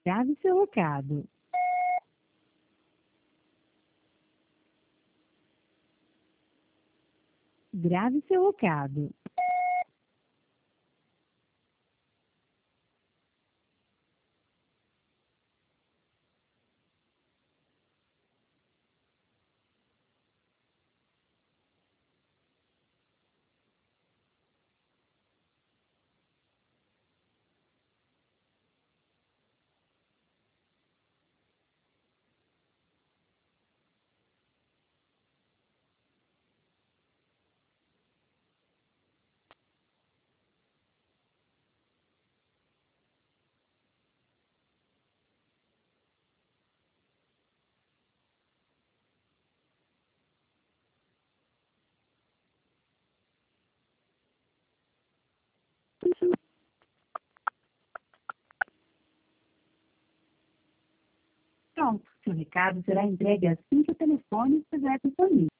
Grave seu recado. Grave seu recado. Pronto, seu recado será entregue assim que o telefone estiver disponível.